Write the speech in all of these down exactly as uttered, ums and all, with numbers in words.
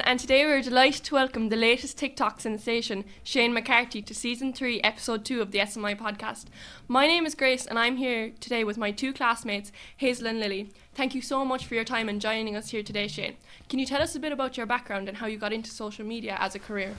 and today we're delighted to welcome the latest TikTok sensation, Shane McCarthy, to Season three, Episode two of the S M I podcast. My name is Grace, and I'm here today with my two classmates, Hazel and Lily. Thank you so much for your time and joining us here today, Shane. Can you tell us a bit about your background and how you got into social media as a career?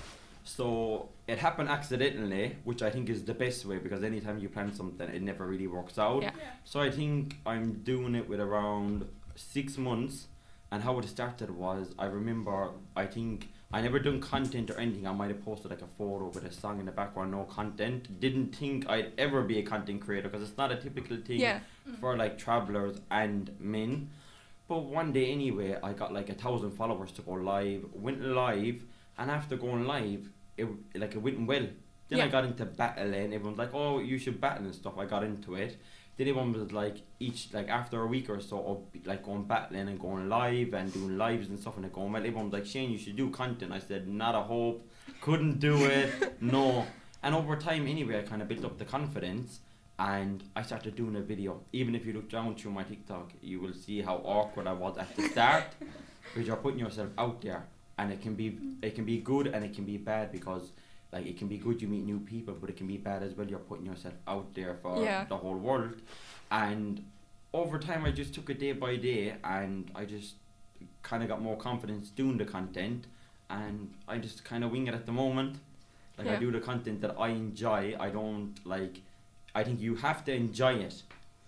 So it happened accidentally, which I think is the best way, because anytime you plan something, it never really works out. Yeah. Yeah. So I think I'm doing it with around six months. And how it started was, I remember, I think I never done content or anything. I might have posted like a photo with a song in the background, no content. Didn't think I'd ever be a content creator, because it's not a typical thing Yeah. for like travelers and men. But one day anyway, I got like a thousand followers to go live, went live, and after going live, it like it went well. Then Yeah. I got into battling. Everyone's like, "Oh, you should battle and stuff." I got into it. Then everyone was like, each like after a week or so of like going battling and going live and doing lives and stuff, and it going well. Everyone was like, "Shane, you should do content." I said, "Not a hope, couldn't do it, no." And over time, anyway, I kind of built up the confidence, and I started doing a video. Even if you look down through my TikTok, you will see how awkward I was at the start, because you're putting yourself out there, and it can be it can be good and it can be bad, because like it can be good, you meet new people, but it can be bad as well. You're putting yourself out there for Yeah. the whole world. And over time, I just took it day by day, and I just kind of got more confidence doing the content, and I just kind of wing it at the moment. Like I Yeah. do the content that I enjoy. I don't like. I think you have to enjoy it.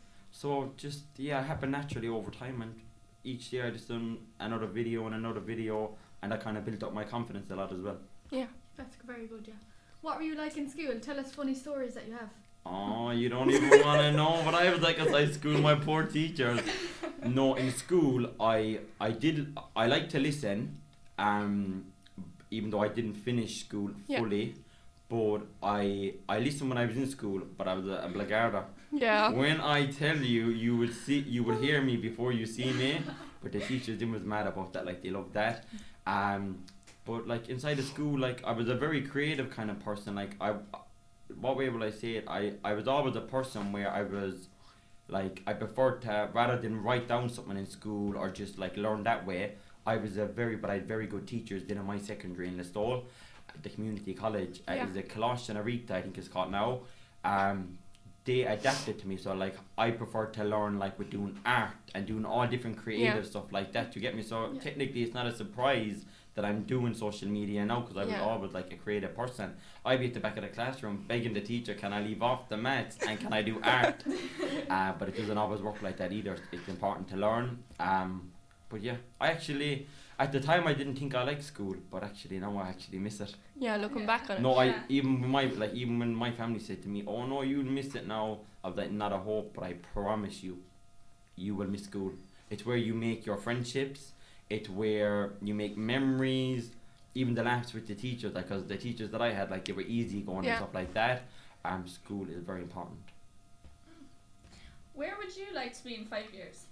So just yeah, it happened naturally over time, and each year I just done another video and another video, and I kind of built up my confidence a lot as well. Yeah. That's very good, yeah. What were you like in school? Tell us funny stories that you have. Oh, you don't even want to know what I was like at school. My poor teachers. No, in school, I I did I like to listen, um, even though I didn't finish school Yeah. fully, but I I listened when I was in school. But I was a, a blagarda. Yeah. When I tell you, you will see, you will hear me before you see me. But the teachers didn't was mad about that. Like they loved that. Um, but like inside the school, like I was a very creative kind of person. Like I, what way will I say it? I I was always a person where I was, like I preferred to, rather than write down something in school or just like learn that way. I was a very, but I had very good teachers. Then in my secondary in Listowel, the community college, uh, Yeah. is it Colosh and Arita, I think it's called now. Um, they adapted to me, so like I prefer to learn like with doing art and doing all different creative Yeah. stuff like that. You get me? So Yeah. technically, it's not a surprise that I'm doing social media now, because I was Yeah. always like a creative person. I'd be at the back of the classroom begging the teacher, "Can I leave off the maths and can I do art?" uh, but it doesn't always work like that either. It's important to learn. Um, but yeah, I actually at the time I didn't think I liked school, but actually now I actually miss it. Yeah, looking Yeah. back on it. No, I Yeah. even when my like even when my family said to me, "Oh no, you'll miss it now," I was like, "Not a hope," but I promise you, you will miss school. It's where you make your friendships. It's where you make memories. Even the laughs with the teachers, like, cause the teachers that I had, like, they were easy going Yeah. and stuff like that. Um, school is very important. Where would you like to be in five years?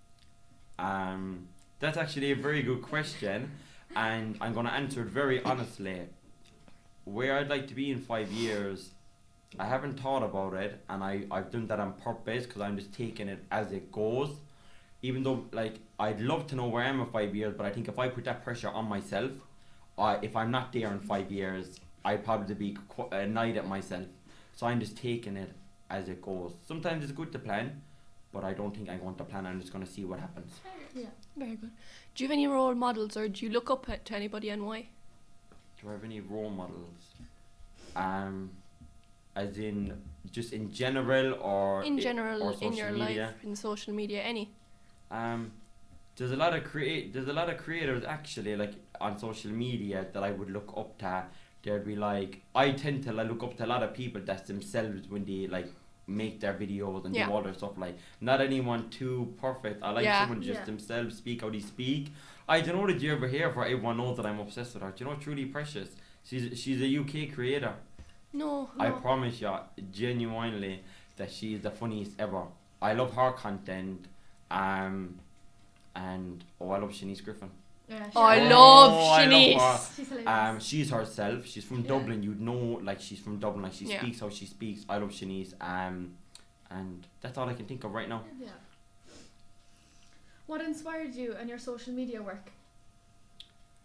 Um, that's actually a very good question, and I'm gonna answer it very honestly. Where I'd like to be in five years, I haven't thought about it, and I, I've done that on purpose, because I'm just taking it as it goes. Even though, like, I'd love to know where I am in five years, but I think if I put that pressure on myself, I, if I'm not there in five years, I'd probably be qu- annoyed at myself. So I'm just taking it as it goes. Sometimes it's good to plan, but I don't think I'm going to plan. I'm just going to see what happens. Yeah. Very good. Do you have any role models, or do you look up at, to anybody, and why? Do I have any role models? Um, as in, just in general, or In i- general, or in your social media? life, in social media, any? Um, there's a lot of create. There's a lot of creators actually, like on social media, that I would look up to. There'd be like, I tend to like, look up to a lot of people that's themselves when they like make their videos and Yeah. do all their stuff. Like, not anyone too perfect. I like Yeah. someone just Yeah. themselves, speak how they speak. I don't know, did you ever hear, for everyone knows that I'm obsessed with her. Do you know Truly Precious? She's she's a U K creator. No. I No. promise you, genuinely, that she is the funniest ever. I love her content, um, and oh, I love Shanice Griffin. Yeah, Oh, I sure. love Oh, I love Shanice. her. She's hilarious. Um, she's herself. She's from Yeah. Dublin. You'd know, like she's from Dublin. Like she Yeah. speaks how she speaks. I love Shanice. Um, and that's all I can think of right now. Yeah. What inspired you in your social media work?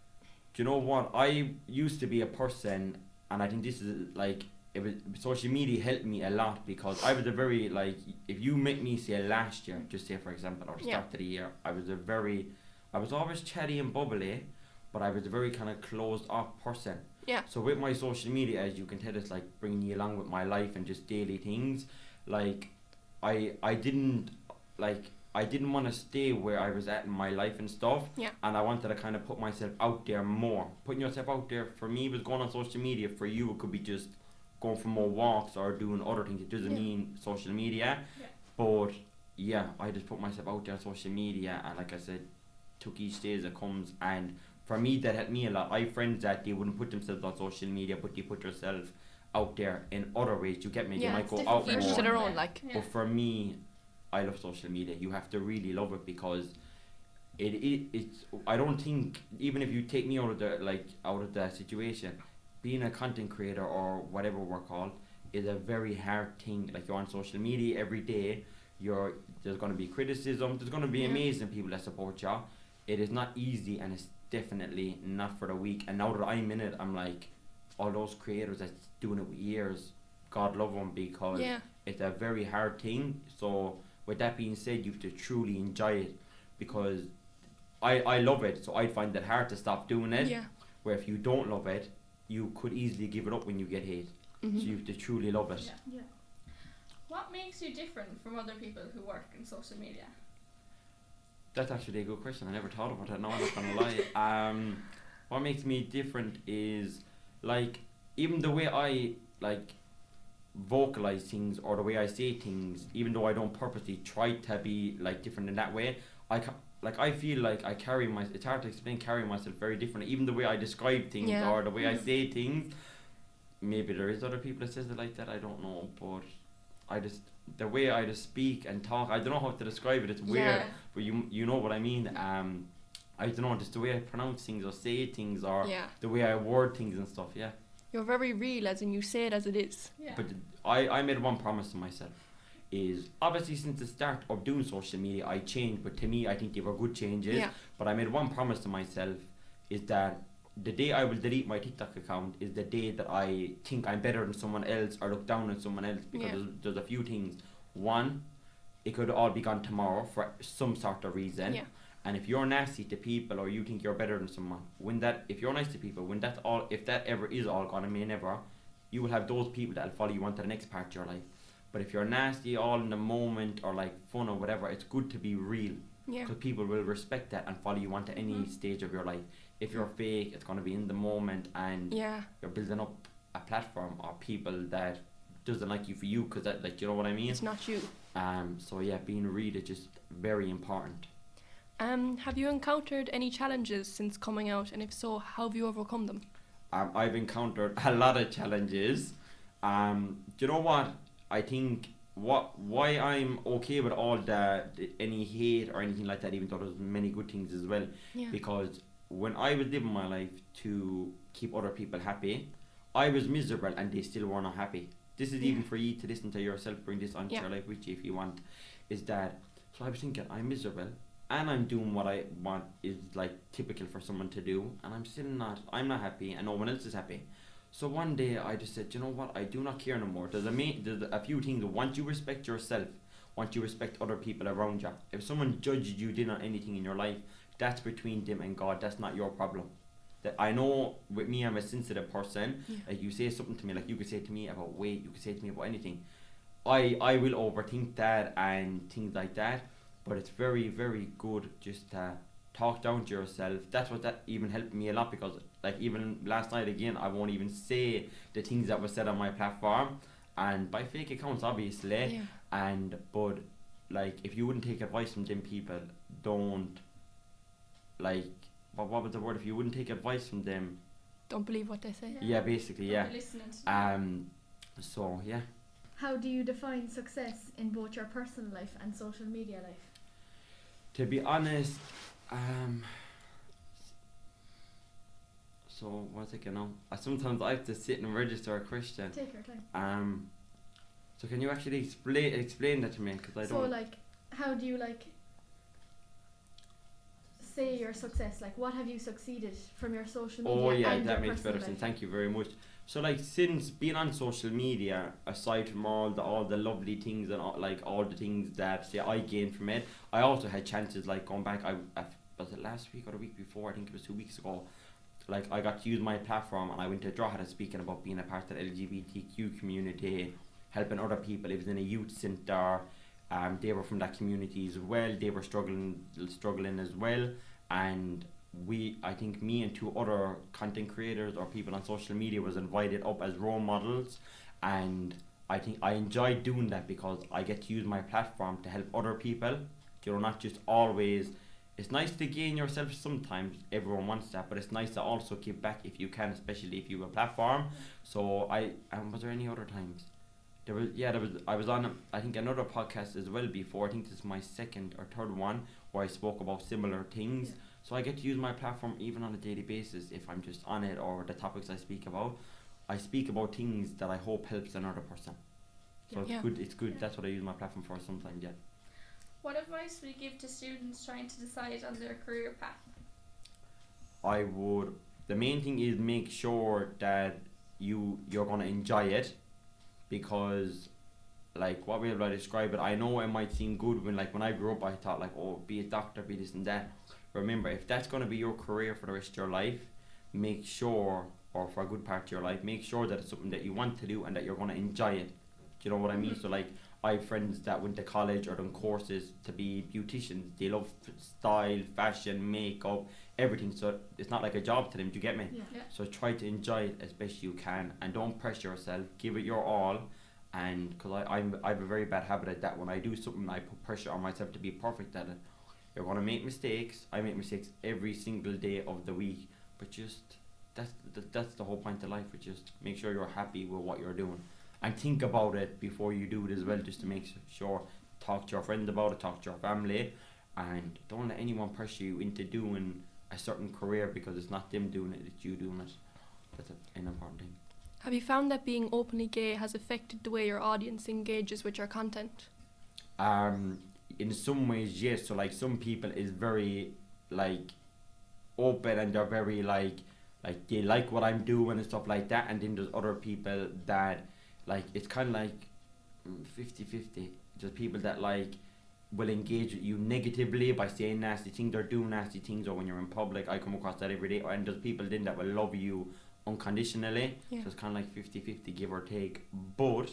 do you know what? I used to be a person, and I think this is like it was social media helped me a lot because I was a very like if you make me say last year, just say for example, or the Yeah. start of the year, I was a very, I was always chatty and bubbly, but I was a very kind of closed off person. Yeah. So with my social media, as you can tell, it's like bringing you along with my life and just daily things. Like, I I didn't like I didn't want to stay where I was at in my life and stuff. Yeah. And I wanted to kind of put myself out there more. Putting yourself out there for me was going on social media. For you, it could be just going for more walks or doing other things. It doesn't Yeah. mean social media. Yeah. But yeah, I just put myself out there on social media, and like I said, took each day as it comes. And for me, that helped me a lot. I have friends that they wouldn't put themselves on social media, but they put yourself out there in other ways. You get me? Yeah, They might it's go different out for Each more. to their Yeah. own, like. Yeah. But for me, I love social media. You have to really love it because it, it it's. I don't think even if you take me out of the like out of the situation, being a content creator or whatever we're called is a very hard thing. Like you're on social media every day. You're there's going to be criticism. There's going to be Yeah. amazing people that support you. It is not easy, and it's definitely not for the weak. And now that I'm in it, I'm like, all those creators that's doing it with years, God love them because Yeah. it's a very hard thing. So with that being said, you have to truly enjoy it because I, I love it, so I find it hard to stop doing it. Yeah. Where if you don't love it, you could easily give it up when you get hate. Mhm. So you have to truly love it. Yeah. Yeah. What makes you different from other people who work in social media? That's actually a good question. I never thought about it. No, I'm not gonna lie. Um, what makes me different is like even the way I like vocalize things or the way I say things, even though I don't purposely try to be like different in that way. I ca- like I feel like I carry my. It's hard to explain carrying myself very differently. Even the way I describe things Yeah. or the way I say things. Maybe there is other people that says it like that. I don't know, but I just the way I just speak and talk. I don't know how to describe it. It's weird. Yeah. But you you know what I mean. Um, I don't know, just the way I pronounce things or say things or Yeah. the way I word things and stuff. Yeah. You're very real, as in you say it as it is. Yeah. But I I made one promise to myself. Is obviously since the start of doing social media I changed, but to me I think they were good changes. Yeah. But I made one promise to myself is that the day I will delete my TikTok account is the day that I think I'm better than someone else or look down on someone else because Yeah. there's, there's a few things. One, it could all be gone tomorrow for some sort of reason. Yeah. And if you're nasty to people or you think you're better than someone, when that if you're nice to people, when that's all if that ever is all gone and may never, you will have those people that'll follow you on to the next part of your life. But if you're nasty all in the moment or like fun or whatever, it's good to be real. Yeah. Because people will respect that and follow you onto any Mhm. stage of your life. If you're fake, it's going to be in the moment and Yeah. you're building up a platform or people that doesn't like you for you because that like you know what I mean. It's not you. Um. So yeah, being real is just very important. Um, have you encountered any challenges since coming out, and if so, how have you overcome them? Um, I've encountered a lot of challenges. Um. Do you know what? I think what why I'm okay with all the, the any hate or anything like that, even though there's many good things as well. Yeah. Because when I was living my life to keep other people happy, I was miserable and they still were not happy. This is Yeah. even for you to listen to yourself, bring this onto Yeah. your life with you if you want. Is that so? I was thinking I'm miserable and I'm doing what I want is like typical for someone to do, and I'm still not. I'm not happy, and no one else is happy. So one day I just said, you know what? I do not care no more. There's a main, there's a few things. Once you respect yourself, once you respect other people around you, if someone judged you did not anything in your life, that's between them and God. That's not your problem. That I know with me, I'm a sensitive person. Yeah. Like you say something to me, like you could say to me about weight, you could say to me about anything. I I will overthink that and things like that. But it's very very good just to talk down to yourself. That's what that even helped me a lot because like even last night again, I won't even say the things that were said on my platform, and by fake accounts obviously. Yeah. And but like if you wouldn't take advice from them people, don't like what what was the word? If you wouldn't take advice from them, Don't believe what they say. Yeah. yeah, basically, yeah. Don't be listening to them. Um, so yeah, How do you define success in both your personal life and social media life? to be honest, um. So one second now. I sometimes I have to sit and register a question. Take your time. Um. So can you actually explain explain that to me? Because I So don't. like, how do you like say your success? Like, what have you succeeded from your social media? Oh yeah, and that your makes personal better sense. life? Thank you very much. So like since being on social media, aside from all the all the lovely things and all, like all the things that say I gained from it, I also had chances like going back. I, I was it last week or the week before? I think it was two weeks ago. Like I got to use my platform and I went to Drogheda speaking about being a part of the L G B T Q community, helping other people. It was in a youth centre. Um, they were from that community as well. They were struggling, struggling as well, and we, I think, me and two other content creators or people on social media was invited up as role models, and I think I enjoyed doing that because I get to use my platform to help other people. You know, not just always. It's nice to gain yourself sometimes. Everyone wants that, but it's nice to also give back if you can, especially if you have a platform. So I, um, was there any other times? There was yeah there was I was on I think another podcast as well before. I think this is my second or third one where I spoke about similar things. Yeah. So I get to use my platform even on a daily basis if I'm just on it or the topics I speak about. I speak about things that I hope helps another person. So Yeah. it's Yeah. good. It's good. Yeah. That's what I use my platform for sometimes. Yeah. What advice would you give to students trying to decide on their career path? I would. The main thing is make sure that you you're gonna enjoy it, because, like, what way would I describe it? I know it might seem good when, like, when I grew up, I thought like, oh, be a doctor, be this and that. Remember, if that's gonna be your career for the rest of your life, make sure, or for a good part of your life, make sure that it's something that you want to do and that you're gonna enjoy it. Do you know what I mean? So like, I have friends that went to college or done courses to be beauticians. They love f- style, fashion, makeup, everything. So it's not like a job to them. Do you get me? Yeah. Yeah. So try to enjoy it as best you can, and don't pressure yourself. Give it your all, and because I I'm, I have a very bad habit at that. When I do something, I put pressure on myself to be perfect at it. You're gonna make mistakes. I make mistakes every single day of the week, but just that's th- that's the whole point of life. But just make sure you're happy with what you're doing, and think about it before you do it as well, just to make sure. Talk to your friends about it. Talk to your family, and don't let anyone pressure you into doing a certain career because it's not them doing it, it's you doing it. That's a, an important thing. Have you found that being openly gay has affected the way your audience engages with your content? Um, in some ways, yes. So like some people is very like open and they're very like like they like what I'm doing and stuff like that. And then there's other people that like it's kind of like mm, fifty fifty. There's people that like will engage with you negatively by saying nasty things or doing nasty things, or when you're in public. I come across that every day. And there's people then that will love you unconditionally. Yeah. So it's kind of like fifty fifty, give or take. But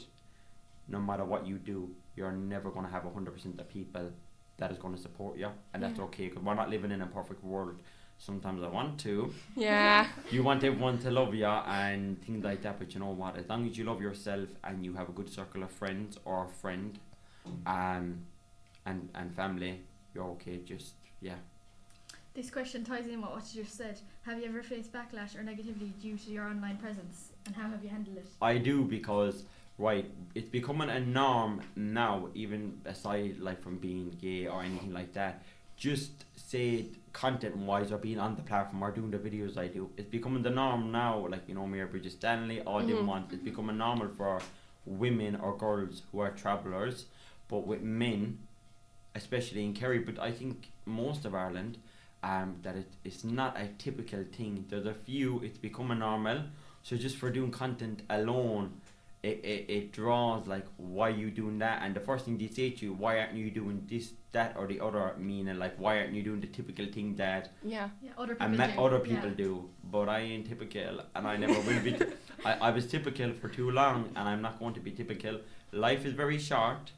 no matter what you do, you're never going to have one hundred percent of people that is going to support you, and that's Yeah. okay, because we're not living in a perfect world. Sometimes I want to. Yeah. You want everyone to love you and things like that, but you know what? As long as you love yourself and you have a good circle of friends or a friend, um, and and family, you're okay. Just yeah. This question ties in with what you just said. Have you ever faced backlash or negativity due to your online presence, and how have you handled it? I do, because right, it's becoming a norm now, even aside like from being gay or anything like that. Just say content wise or being on the platform or doing the videos I do, it's becoming the norm now. Like, you know, Mayor Bridget Stanley, all them Mhm. ones, it's becoming normal for women or girls who are travellers. But with men, especially in Kerry, but I think most of Ireland, um, that it, it's not a typical thing. There's a few, it's becoming normal. So just for doing content alone, it, it, it draws like, why are you doing that? And the first thing they say to you, why aren't you doing this, that or the other, meaning like, why aren't you doing the typical thing that Yeah. Yeah, other people I met do. other people Yeah. do? But I ain't typical, and I never will be. I, I was typical for too long, and I'm not going to be typical. Life is very short,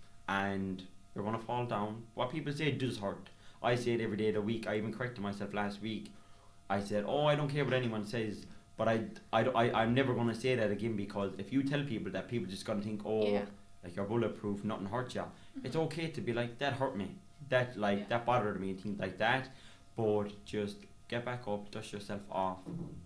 and you're going to fall down. What people say does hurt. I say it every day of the week. I even corrected myself last week. I said, oh, I don't care what anyone says. But I, I, I, I'm never going to say that again, because if you tell people that, people just going to think, oh, Yeah. like you're bulletproof, nothing hurts you. It's okay to be like, that hurt me. That, like, Yeah. that bothered me, and things like that. But just get back up, dust yourself off.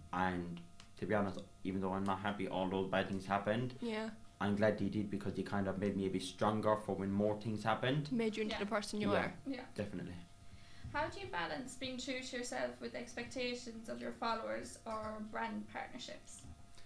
And to be honest, even though I'm not happy all those bad things happened, Yeah. I'm glad they did, because they kind of made me a bit stronger for when more things happened. Made you into Yeah. the person you Yeah. are. Yeah. Definitely. How do you balance being true to yourself with expectations of your followers or brand partnerships?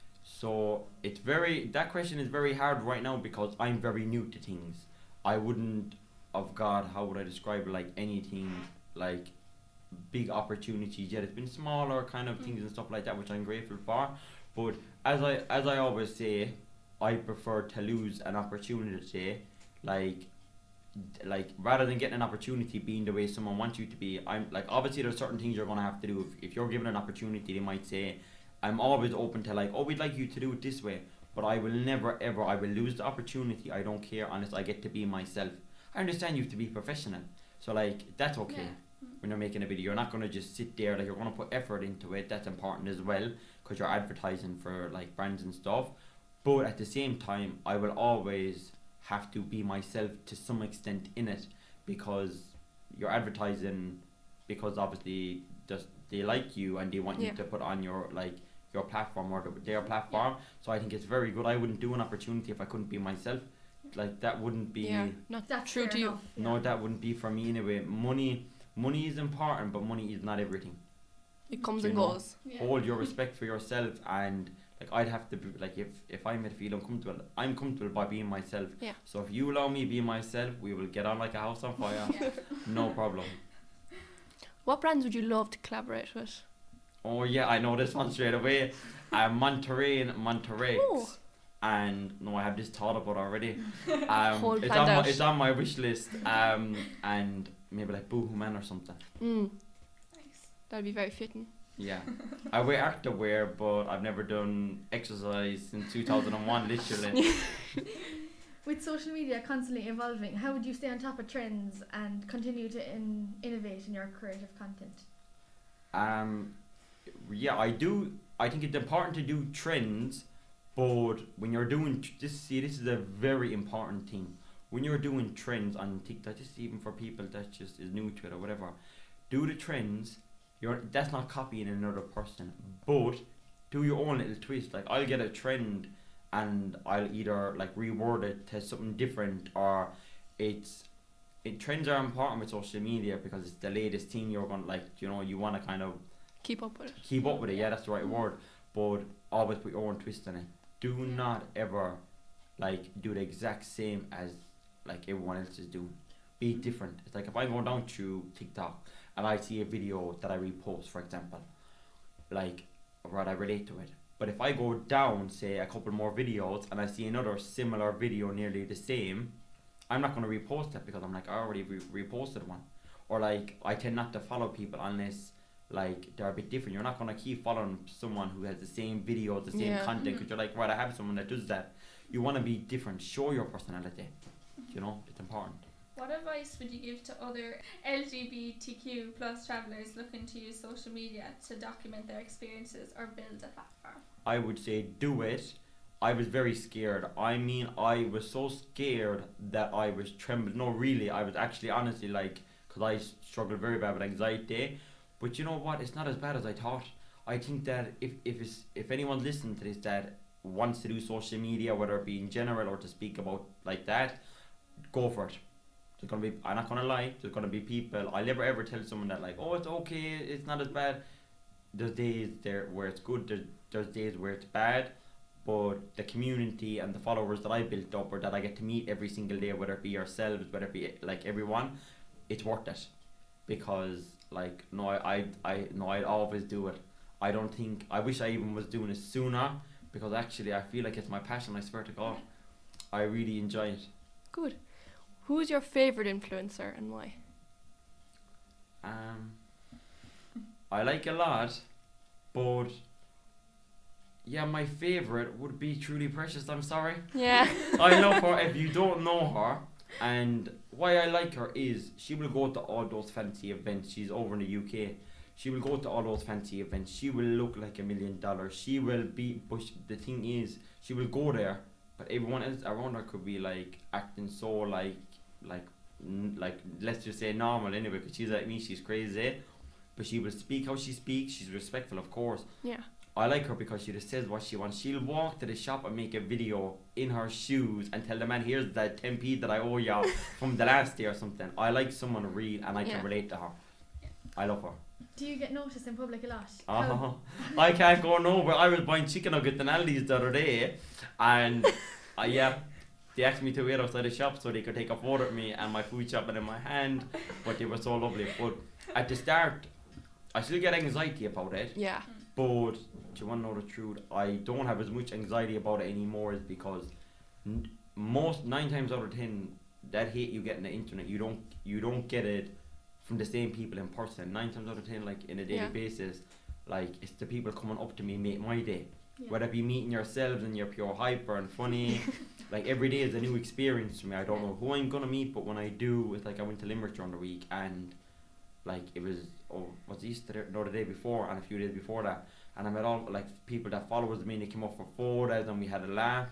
So it's very, that question is very hard right now, because I'm very new to things. I wouldn't, of God, how would I describe it, like anything, like big opportunities yet. It's been smaller kind of things and stuff like that, which I'm grateful for. But as I as I always say, I prefer to lose an opportunity, like like rather than getting an opportunity being the way someone wants you to be. I'm like, obviously there's certain things you're gonna have to do. If, if you're given an opportunity, they might say, I'm always open to like, oh, we'd like you to do it this way, but I will never ever I will lose the opportunity. I don't care unless I get to be myself. I understand you have to be professional, so like that's okay. Yeah. When you're making a video, you're not gonna just sit there. Like, you're gonna put effort into it. That's important as well, because you're advertising for like brands and stuff. But at the same time, I will always have to be myself to some extent in it, because you're advertising, because obviously just they like you and they want Yeah. you to put on your like your platform or the, their platform. So I think it's very good. I wouldn't do an opportunity if I couldn't be myself. Like, that wouldn't be. Yeah, not That's true fair to you. enough, yeah. No, that wouldn't be for me anyway. Money, money is important, but money is not everything. It comes You and know. goes. Yeah. Hold your respect for yourself, and like, I'd have to be like, if if I made feel uncomfortable, I'm comfortable by being myself. Yeah. So if you allow me be myself, we will get on like a house on fire. Yeah. No problem. What brands would you love to collaborate with? Oh yeah, I know this one straight away. Uh, Monterey and Monterey. Oh. And no, I have this thought about already. Whole Um, it's planned on my, out. it's on my wish list. Um, and maybe like Boohoo Man or something. Mm, Nice. that'd be very fitting. Yeah, I wear activewear, but I've never done exercise since two thousand one, literally. With social media constantly evolving, how would you stay on top of trends and continue to in- innovate in your creative content? Um, yeah, I do. I think it's important to do trends, but when you're doing tr- this, see, this is a very important thing. When you're doing trends on TikTok, just even for people that just is new to it or whatever, do the trends. You're that's not copying another person, but do your own little twist. Like, I'll get a trend, and I'll either like reword it to something different, or it's it trends are important with social media because it's the latest thing. You're gonna like, you know, you want to kind of Keep up with it. keep up with it. Yeah, that's the right word. But always put your own twist on it. Do not ever like do the exact same as like everyone else is doing. Be different. It's like if I go down to TikTok and I see a video that I repost, for example, like, right, I relate to it. But if I go down, say, a couple more videos and I see another similar video nearly the same, I'm not going to repost it because I'm like, I already re- reposted one. Or like, I tend not to follow people unless like they're a bit different. You're not going to keep following someone who has the same videos, the same Yeah. content, because you're like, right, I have someone that does that. You want to be different. Show your personality. You know, it's important. What advice would you give to other L G B T Q plus travellers looking to use social media to document their experiences or build a platform? I would say do it. I was very scared. I mean, I was so scared that I was trembling. No, really, I was actually honestly like, because I struggled very bad with anxiety. But you know what? It's not as bad as I thought. I think that if if it's, if anyone's listening to this that wants to do social media, whether it be in general or to speak about like that, go for it. There's gonna be, I'm not gonna lie, there's gonna be people. I'll never ever tell someone that like, oh, it's okay, it's not as bad. There's days there where it's good, there's, there's days where it's bad, but the community and the followers that I built up or that I get to meet every single day, whether it be yourselves, whether it be like everyone, it's worth it. Because like, no, I, I, I no, I always do it. I don't think, I wish I even was doing it sooner, because actually I feel like it's my passion, I swear to God. I really enjoy it. Good. Who's your favourite influencer and why? Um, I like a lot, but yeah, my favourite would be Truly Precious. I'm sorry. Yeah. I love her. If you don't know her, and why I like her is she will go to all those fancy events. She's over in the U K. She will go to all those fancy events. She will look like a million dollars. She will be, but sh- the thing is, she will go there, but everyone else around her could be like acting so like, like, n- like let's just say normal anyway. Because she's like me, she's crazy, but she will speak how she speaks. She's respectful, of course. Yeah. I like her because she just says what she wants. She'll walk to the shop and make a video in her shoes and tell the man, here's that ten p that I owe you from the last day or something. I like someone real and I Yeah. can relate to her. I love her. Do you get noticed in public a lot? Uh-huh. How- I can't go nowhere. I was buying chicken nuggets in Aldi's the other day, and uh, yeah, they asked me to wait outside the shop so they could take a photo of me and my food shopping in my hand, but they were so lovely. But at the start, I still get anxiety about it. Yeah. But do you want to know the truth? I don't have as much anxiety about it anymore, is because n- most nine times out of ten, that hate you get on the internet, you don't you don't get it from the same people in person. Nine times out of ten, like in a daily Yeah. basis, like it's the people coming up to me make my day. Yeah. Whether it be meeting yourselves and you're pure hyper and funny, like every day is a new experience for me. I don't know who I'm gonna meet, but when I do, it's like I went to Limerick during the week, and like it was oh was Easter no the day before and a few days before that, and I met all like people that followers me and they came up for photos and we had a laugh.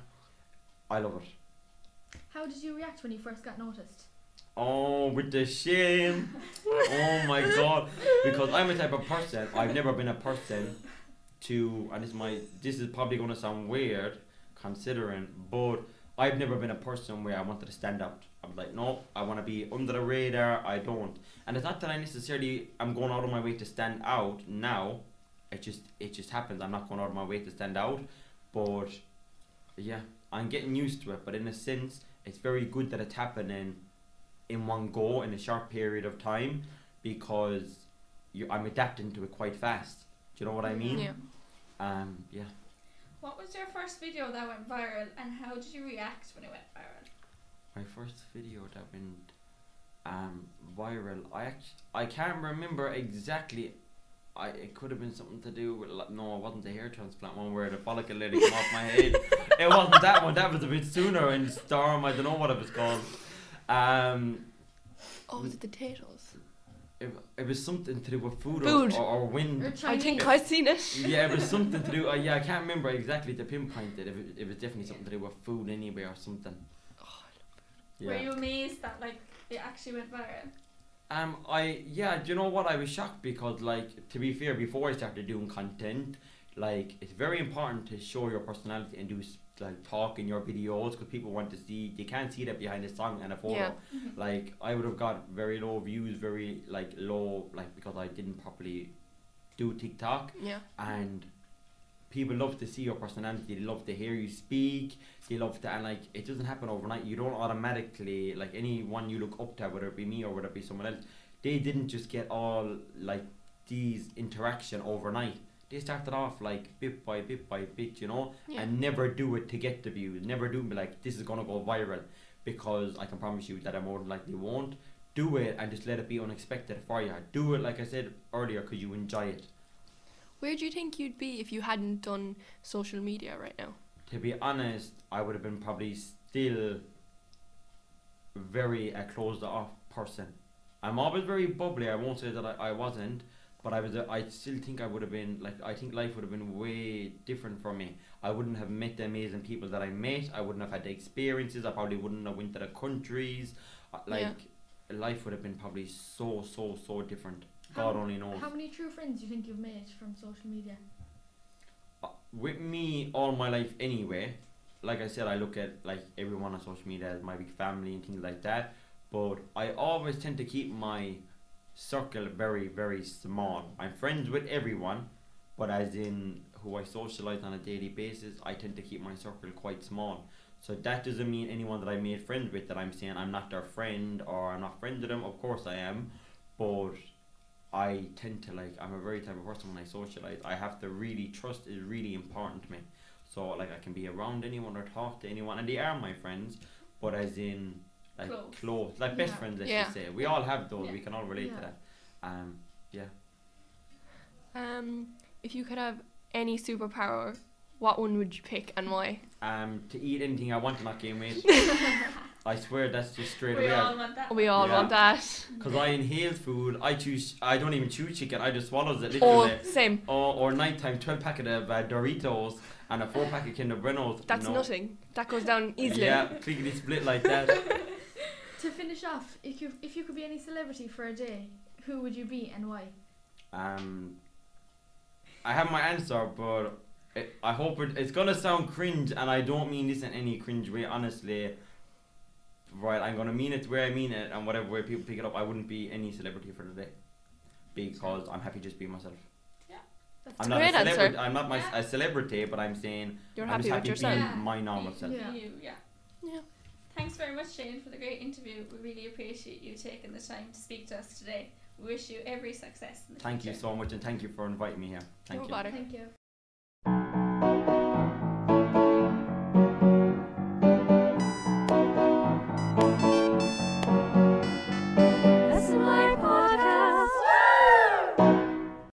I love it. How did you react when you first got noticed? Oh, with the shame. Oh my god. Because I'm a type of person, I've never been a person to, and this might, this is probably going to sound weird considering, but I've never been a person where I wanted to stand out. I'm like, no, I want to be under the radar, I don't. And it's not that I necessarily, I'm going out of my way to stand out now. It just, it just happens. I'm not going out of my way to stand out. But, yeah, I'm getting used to it. But in a sense, it's very good that it's happening in one go in a short period of time, because you, I'm adapting to it quite fast. Do you know what I mean? Yeah. Um, yeah. What was your first video that went viral, and how did you react when it went viral? My first video that went um, viral, I actually, I can't remember exactly. I it could have been something to do with, like, no, it wasn't the hair transplant one where the follicle lady came off my head. It wasn't that one. That was a bit sooner in Storm. I don't know what it was called. Um, Oh, was it the potatoes? it, it was something to do with food, Food. Or, or, or wind. Or I Chinese? think I've seen it. Yeah, it was something to do. Uh, yeah, I can't remember exactly to pinpoint it. It was, it was definitely something to do with food anyway or something. Were Yeah. you amazed that like it actually went viral? Um, I yeah. Do you know what? I was shocked because, like, to be fair, before I started doing content, like, it's very important to show your personality and do s- like talk in your videos, because people want to see. They can't see that behind a song and a photo. Yeah. Like, I would have got very low views, very like low, like, because I didn't properly do TikTok. Yeah. And people love to see your personality, they love to hear you speak, they love to, and like, it doesn't happen overnight. You don't automatically, like, anyone you look up to, whether it be me or whether it be someone else, they didn't just get all like these interaction overnight. They started off like bit by bit by bit, you know, Yeah. and never do it to get the views, never do it be like, this is gonna go viral, because I can promise you that I more than likely won't. Do it and just let it be unexpected for you. Do it, like I said earlier, because you enjoy it. Where do you think you'd be if you hadn't done social media right now? To be honest, I would have been probably still very a closed off person. I'm always very bubbly. I won't say that I, I wasn't, but I was. A, I still think I would have been like. I think life would have been way different for me. I wouldn't have met the amazing people that I met. I wouldn't have had the experiences. I probably wouldn't have went to the countries. Uh, Like, life would have been probably so so so different. God How- only knows. How many true friends do you think you've made from social media? Uh, with me all my life anyway, like I said, I look at like everyone on social media as my big family and things like that, but I always tend to keep my circle very very small. I'm friends with everyone, but as in who I socialize on a daily basis, I tend to keep my circle quite small. So that doesn't mean anyone that I made friends with that I'm saying I'm not their friend or I'm not friends with them. Of course I am, but I tend to, like, I'm a very type of person when I socialize. I have to really, trust is really important to me. So, like, I can be around anyone or talk to anyone, and they are my friends, but as in, like, Close. close, like best Yeah. friends, let's Yeah. just say. We all have those, Yeah. we can all relate to Yeah. that. Um, yeah. Um, if you could have any superpower, what one would you pick and why? Um, to eat anything I want to not gain weight. I swear that's just straight We away. all want that. We all Yeah. want that. Because I inhale food, I choose, I don't even chew chicken, I just swallows it Oh, literally. same. Or, or nighttime twelve packet of uh, Doritos and a four pack of Kinder Buenos. That's no. nothing. That goes down easily. Yeah, clickety split like that. To finish off, if you if you could be any celebrity for a day, who would you be and why? Um, I have my answer, but it, I hope it, it's gonna sound cringe, and I don't mean this in any cringe way. Honestly, right? I'm gonna mean it where I mean it, and whatever way people pick it up. I wouldn't be any celebrity for the day because I'm happy just being myself. That's I'm a not great a answer. celebrity. I'm not my Yeah. a celebrity, but I'm saying You're I'm happy just with happy yourself. being Yeah. my normal Be- self. be Yeah. you, yeah. Yeah. Thanks very much, Shane, for the great interview. We really appreciate you taking the time to speak to us today. We wish you every success in the Thank you future. so much, and thank you for inviting me here. Thank No you. bother. Thank you.